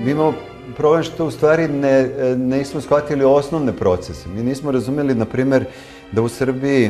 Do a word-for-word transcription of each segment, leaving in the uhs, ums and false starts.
mi imamo problem što u stvari ne, nismo shvatili osnovne procese. Mi nismo razumeli, na primjer, da u Srbiji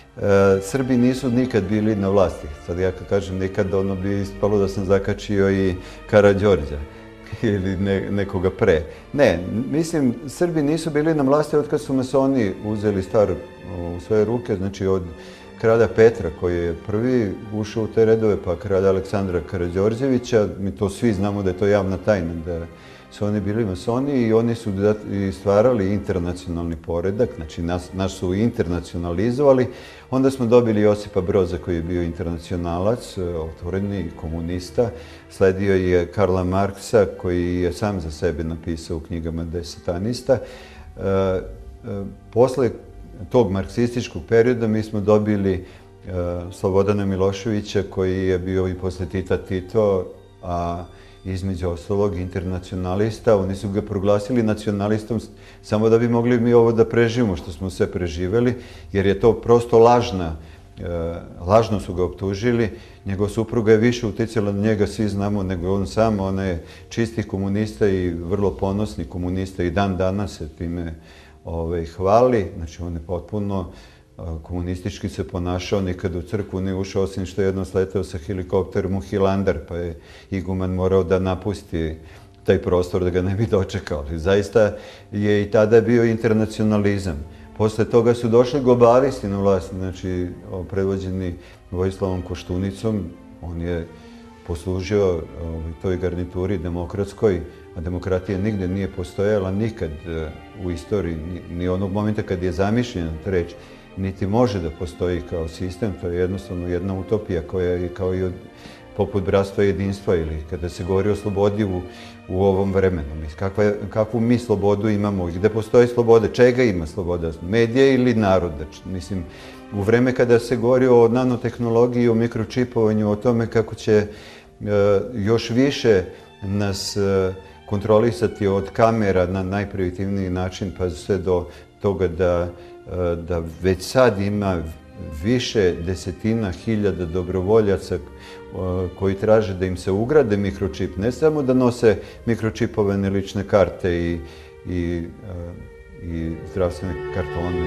Srbi nisu nikad bili na vlasti. Sad ja kad kažem nikad, ono bi ispalo da sam zakačio i Karađorđa ili ne, nekoga pre. Ne, mislim, Srbi nisu bili na vlasti od kad su masoni uzeli stvar u svoje ruke, znači od kralja Petra koji je prvi ušao u te redove, pa kralja Aleksandra Karađorđevića. Mi to svi znamo da je to javna tajna, da su oni bili masoni i oni su stvarali internacionalni poredak, znači nas, nas su internacionalizovali. Onda smo dobili Josipa Broza koji je bio internacionalac, otvoreni komunista. Sledio je Karla Marksa koji je sam za sebe napisao u knjigama da je satanista. E, e, posle tog marksističkog perioda mi smo dobili e, Slobodana Miloševića koji je bio i posle Tita Tito, a između ostalog internacionalista. Oni su ga proglasili nacionalistom samo da bi mogli mi ovo da preživimo što smo sve preživeli, jer je to prosto lažna, lažno su ga optužili. Njegova supruga je više uticala na njega, svi znamo, nego on sam. On je čisti komunista i vrlo ponosni komunista i dan danas se time hvali. Znači on je potpuno komunistički se ponašao, nikad u crkvu nije ušao, osim što je jednom sletao sa helikopterom u Hilandar, pa je iguman morao da napusti taj prostor da ga ne bi dočekao. Zaista je i tada bio internacionalizam. Posle toga su došli globalisti na vlast, znači predvođeni Vojislavom Koštunicom. On je poslužio toj garnituri demokratskoj, a demokratija nigde nije postojala, nikad u istoriji, ni onog momenta kad je zamišljena reč, niti može da postoji kao sistem. To je jednostavno jedna utopija koja je kao i od, poput bratstva i jedinstva, ili kada se govori o slobodi u, u ovom vremenu. Kakva, kakvu mi slobodu imamo, gde postoji sloboda, čega ima sloboda, medija ili naroda? Mislim, u vreme kada se govori o nanotehnologiji, o mikročipovanju, o tome kako će e, još više nas e, kontrolisati od kamera na najprimitivniji način, pa sve do toga da da već sad ima više desetina hiljada dobrovoljaca koji traže da im se ugrade mikročip, ne samo da nose mikročipovane lične karte i, i, i zdravstvene kartone.